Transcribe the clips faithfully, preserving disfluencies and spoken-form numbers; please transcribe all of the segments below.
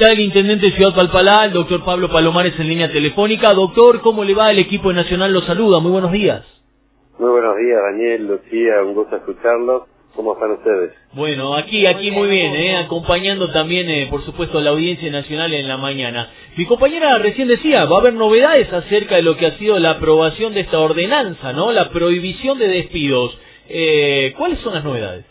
está el intendente de Ciudad Palpalá, el doctor Pablo Palomares, en línea telefónica. Doctor, ¿cómo le va? El equipo de Nacional lo saluda. Muy buenos días. Muy buenos días, Daniel, Lucía, un gusto escucharlos. ¿Cómo están ustedes? Bueno, aquí, aquí muy bien, ¿eh? Acompañando también, eh, por supuesto, a la audiencia nacional en la mañana. Mi compañera recién decía, va a haber novedades acerca de lo que ha sido la aprobación de esta ordenanza, ¿no? La prohibición de despidos. Eh, ¿Cuáles son las novedades?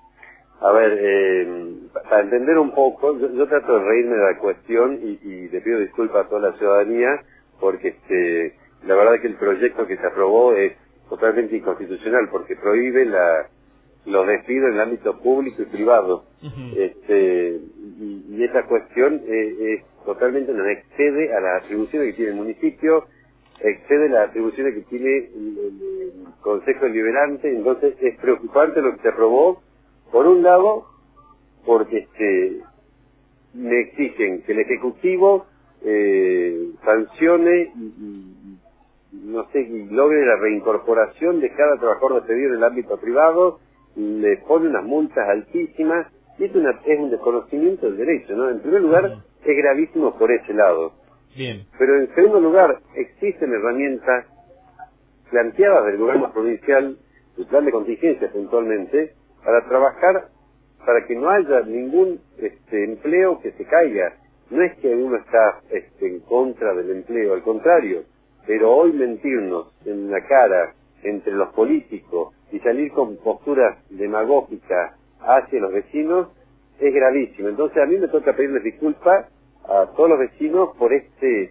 A ver, eh, para entender un poco, yo, yo trato de reírme de la cuestión y, y le pido disculpas a toda la ciudadanía porque este, la verdad es que el proyecto que se aprobó es totalmente inconstitucional porque prohíbe la, los despidos en el ámbito público y privado. Uh-huh. este, y, y esa cuestión eh, es totalmente nos excede a las atribuciones que tiene el municipio, excede las atribuciones que tiene el, el, el Consejo Deliberante. Entonces es preocupante lo que se aprobó. Por un lado, porque este, me exigen que el Ejecutivo eh, sancione y, y, no sé, y logre la reincorporación de cada trabajador despedido en el ámbito privado, le pone unas multas altísimas, y es, una, es un desconocimiento del derecho, ¿no? En primer lugar, uh-huh. es gravísimo por ese lado. Bien. Pero en segundo lugar, existen herramientas planteadas del gobierno provincial, el plan de contingencia puntualmente, para trabajar para que no haya ningún este, empleo que se caiga. No es que uno está este, en contra del empleo, al contrario, pero hoy mentirnos en la cara entre los políticos y salir con posturas demagógicas hacia los vecinos es gravísimo. Entonces a mí me toca pedirles disculpas a todos los vecinos por este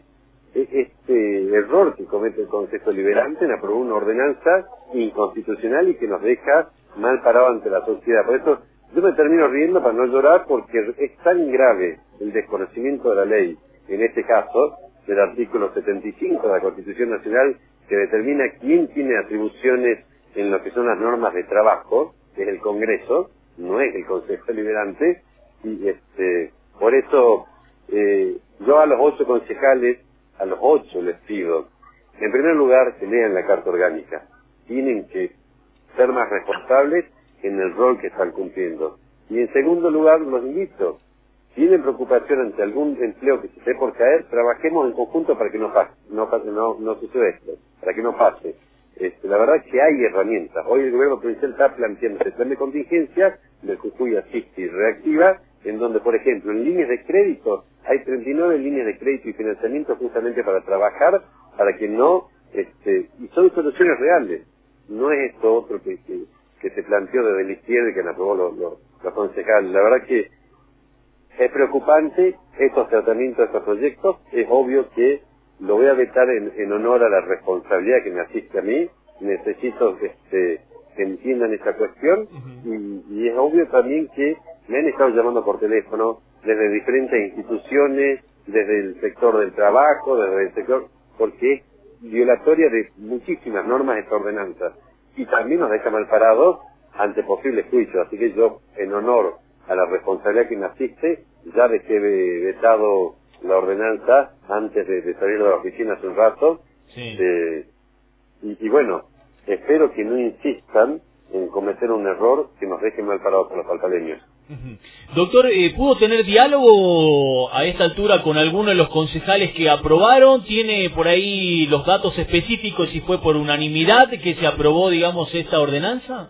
este error que comete el Consejo Deliberante en aprobar una ordenanza inconstitucional y que nos deja mal parado ante la sociedad. Por eso yo me termino riendo para no llorar, porque es tan grave el desconocimiento de la ley, en este caso del artículo setenta y cinco de la Constitución Nacional, que determina quién tiene atribuciones en lo que son las normas de trabajo, que es el Congreso, no es el Consejo Deliberante. Y este por eso eh, yo a los ocho concejales, a los ocho les pido, en primer lugar, que lean la Carta Orgánica. Tienen que ser más responsables en el rol que están cumpliendo. Y en segundo lugar, los invito, si tienen preocupación ante algún empleo que se esté por caer, trabajemos en conjunto para que no pase, no pase, no, no suceda esto, para que no pase. Este, la verdad es que hay herramientas. Hoy el gobierno provincial está planteando el plan de contingencia del Jujuy Asiste y Reactiva, en donde, por ejemplo, en líneas de crédito, hay treinta y nueve líneas de crédito y financiamiento justamente para trabajar, para que no, este, y son soluciones reales. No es esto otro que, que, que se planteó desde la izquierda y que aprobó los, los, los concejales. La verdad que es preocupante estos tratamientos de estos proyectos. Es obvio que lo voy a vetar en, en honor a la responsabilidad que me asiste a mí. Necesito este, que entiendan esta cuestión. Uh-huh. y, y es obvio también que me han estado llamando por teléfono desde diferentes instituciones, desde el sector del trabajo, desde el sector, porque es violatoria de muchísimas normas esta ordenanza, y también nos deja mal parados ante posibles juicios. Así que yo, en honor a la responsabilidad que me asiste, ya dejé vetado la ordenanza antes de, de salir de la oficina hace un rato. Sí. eh, y, y bueno, espero que no insistan en cometer un error que nos deje mal parados a los palpaleños. Uh-huh. Doctor, eh, ¿pudo tener diálogo a esta altura con alguno de los concejales que aprobaron? ¿Tiene por ahí los datos específicos si fue por unanimidad que se aprobó, digamos, esta ordenanza?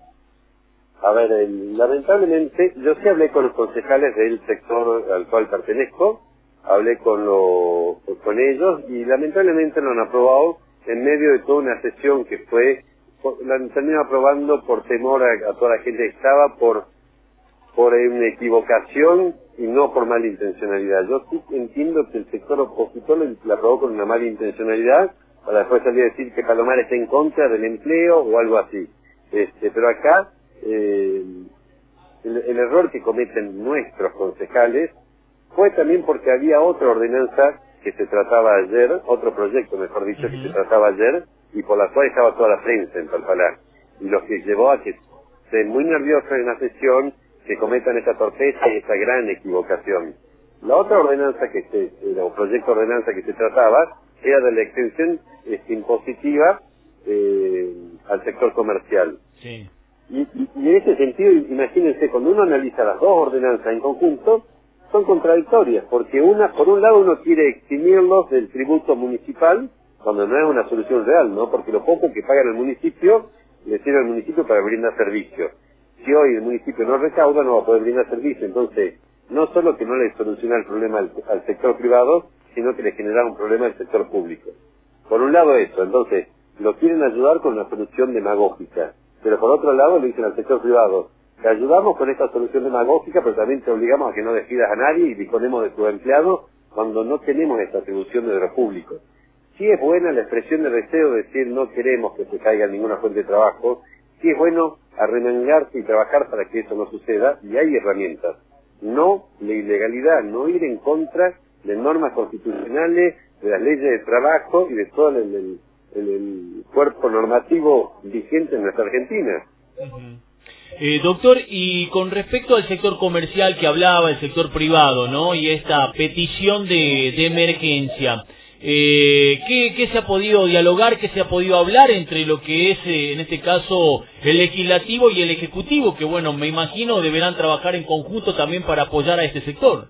A ver, el, lamentablemente, yo sí hablé con los concejales del sector al cual pertenezco, hablé con, lo, con ellos, y lamentablemente lo han aprobado en medio de toda una sesión que fue, la han terminado aprobando por temor a, a toda la gente que estaba, por por una equivocación y no por mala intencionalidad. Yo sí entiendo que el sector opositor la aprobó con una mala intencionalidad para después salir a decir que Palomar está en contra del empleo o algo así. Este, pero acá eh, el, el error que cometen nuestros concejales fue también porque había otra ordenanza que se trataba ayer, otro proyecto mejor dicho, uh-huh. que se trataba ayer, y por la cual estaba toda la prensa en Palpalá, y lo que llevó a que esté muy nervioso en la sesión, que cometan esta torpeza y esta gran equivocación. La otra ordenanza que se, o proyecto de ordenanza que se trataba, era de la extensión este, impositiva eh, al sector comercial. Sí. Y, y, y en ese sentido, imagínense, cuando uno analiza las dos ordenanzas en conjunto, son contradictorias, porque una, por un lado uno quiere eximirlos del tributo municipal, cuando no es una solución real, ¿no? Porque lo poco que paga el municipio, le sirve al municipio para brindar servicio. Si hoy el municipio no recauda, no va a poder brindar servicio. Entonces, no solo que no le soluciona el problema al, al sector privado, sino que le genera un problema al sector público. Por un lado eso, entonces, lo quieren ayudar con una solución demagógica, pero por otro lado le dicen al sector privado, te ayudamos con esta solución demagógica, pero también te obligamos a que no despidas a nadie y disponemos de tus empleados cuando no tenemos esta atribución de lo público. Sí es buena la expresión de deseo de decir no queremos que se caiga ninguna fuente de trabajo, sí es bueno arremangarse y trabajar para que eso no suceda, y hay herramientas. No la ilegalidad, no ir en contra de normas constitucionales, de las leyes de trabajo y de todo el, el, el, el cuerpo normativo vigente en nuestra Argentina. Uh-huh. Eh, doctor, y con respecto al sector comercial que hablaba, el sector privado, ¿no? Y esta petición de, de emergencia, eh, ¿qué, ¿qué se ha podido dialogar, qué se ha podido hablar entre lo que es, eh, en este caso, el legislativo y el ejecutivo, que bueno, me imagino deberán trabajar en conjunto también para apoyar a este sector?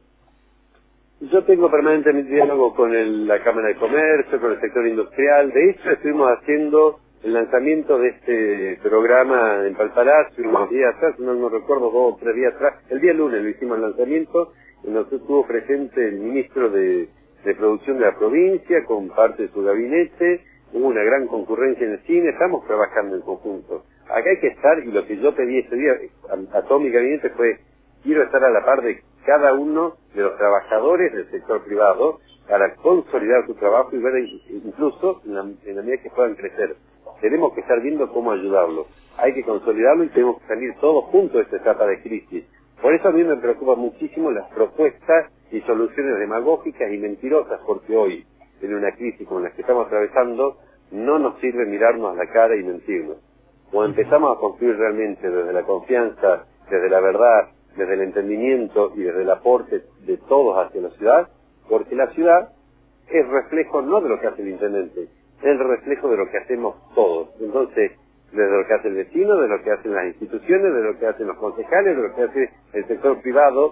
Yo tengo permanentemente diálogo con el, la Cámara de Comercio, con el sector industrial. De hecho, estuvimos haciendo el lanzamiento de este programa en Palpalacio unos días atrás, no, no recuerdo, dos o tres días atrás. El día lunes lo hicimos el lanzamiento, en donde estuvo presente el ministro de, de Producción de la provincia, con parte de su gabinete. Hubo una gran concurrencia en el cine, estamos trabajando en conjunto. Acá hay que estar, y lo que yo pedí este día a, a todo mi gabinete fue, quiero estar a la par de cada uno de los trabajadores del sector privado para consolidar su trabajo y ver incluso en la, en la medida que puedan crecer. Tenemos que estar viendo cómo ayudarlo. Hay que consolidarlo y tenemos que salir todos juntos de esta etapa de crisis. Por eso a mí me preocupan muchísimo las propuestas y soluciones demagógicas y mentirosas, porque hoy, en una crisis como la que estamos atravesando, no nos sirve mirarnos a la cara y mentirnos. Cuando empezamos a construir realmente desde la confianza, desde la verdad, desde el entendimiento y desde el aporte de todos hacia la ciudad, porque la ciudad es reflejo no de lo que hace el intendente, es el reflejo de lo que hacemos todos. Entonces, desde lo que hace el vecino, de lo que hacen las instituciones, de lo que hacen los concejales, de lo que hace el sector privado,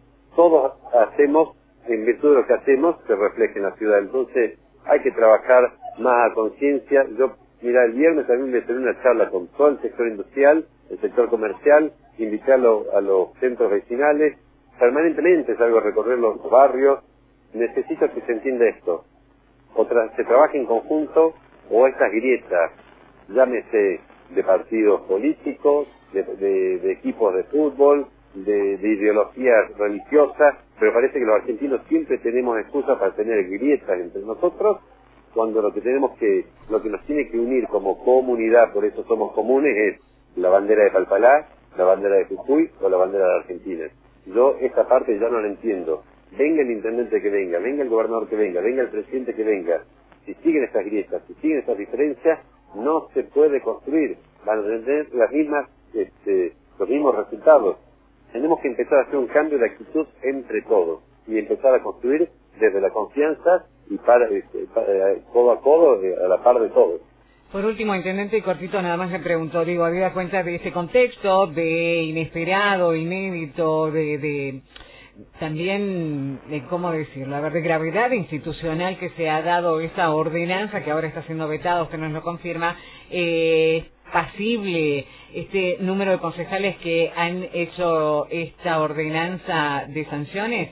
todos hacemos, en virtud de lo que hacemos, se refleja en la ciudad. Entonces, hay que trabajar más a conciencia. Yo, mira, el viernes también me tuve una charla con todo el sector industrial, el sector comercial, invitarlo a los centros vecinales, permanentemente salgo a recorrer los barrios. Necesito que se entienda esto, o tra se trabaje en conjunto, o estas grietas, llámese de partidos políticos, de, de, de equipos de fútbol, de, de ideologías religiosas, pero parece que los argentinos siempre tenemos excusas para tener grietas entre nosotros, cuando lo que tenemos que, lo que nos tiene que unir como comunidad, por eso somos comunes, es la bandera de Palpalá, la bandera de Jujuy o la bandera de Argentina. Yo esta parte ya no la entiendo. Venga el intendente que venga, venga el gobernador que venga, venga el presidente que venga. Si siguen estas grietas, si siguen estas diferencias, no se puede construir. Van a tener las mismas, este, los mismos resultados. Tenemos que empezar a hacer un cambio de actitud entre todos y empezar a construir desde la confianza y para, este, para codo a codo, a la par de todos. Por último, intendente, cortito, nada más le pregunto, digo, habida cuenta de este contexto, de inesperado, inédito, de, de también, de cómo decirlo, a ver, de gravedad institucional que se ha dado esa ordenanza que ahora está siendo vetada, usted nos lo confirma, eh, pasible este número de concejales que han hecho esta ordenanza de sanciones.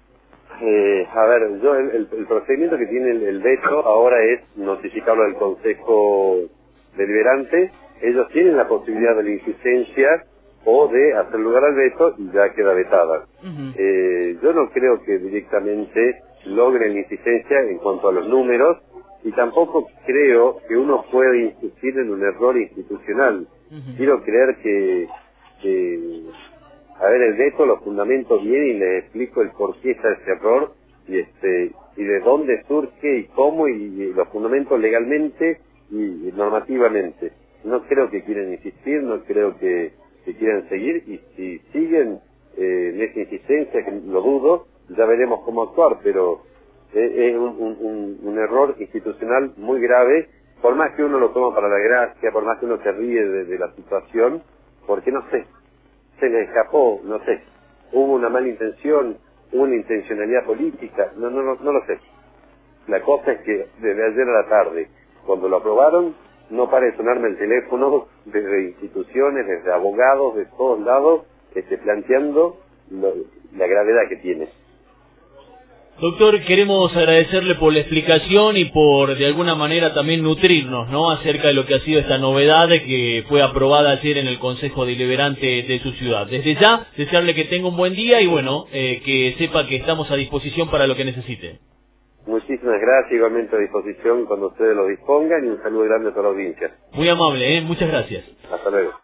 Eh, a ver, yo el, el, el procedimiento que tiene el, el veto ahora es notificarlo al Consejo Deliberante. Ellos tienen la posibilidad de la insistencia o de hacer lugar al veto y ya queda vetada. Uh-huh. eh, yo no creo que directamente logren la insistencia en cuanto a los números y tampoco creo que uno pueda insistir en un error institucional. Uh-huh. Quiero creer que... que a ver, el veto lo fundamento bien y les explico el por qué está ese error y este y de dónde surge y cómo y, y lo fundamento legalmente y, y normativamente. No creo que quieran insistir, no creo que, que quieran seguir y si siguen eh, en esa insistencia, que lo dudo, ya veremos cómo actuar, pero es, es un, un, un error institucional muy grave, por más que uno lo toma para la gracia, por más que uno se ríe de, de la situación, porque no sé, se le escapó, no sé, hubo una mala intención, una intencionalidad política, no, no, no, no lo sé. La cosa es que desde ayer a la tarde, cuando lo aprobaron, no para de sonarme el teléfono desde instituciones, desde abogados, de todos lados, este, planteando lo, la gravedad que tiene. Doctor, queremos agradecerle por la explicación y por, de alguna manera, también nutrirnos, ¿no?, acerca de lo que ha sido esta novedad que fue aprobada ayer en el Consejo Deliberante de su ciudad. Desde ya, desearle que tenga un buen día y, bueno, eh, que sepa que estamos a disposición para lo que necesite. Muchísimas gracias, igualmente a disposición cuando ustedes lo dispongan, y un saludo grande a toda la audiencia. Muy amable, ¿eh? Muchas gracias. Hasta luego.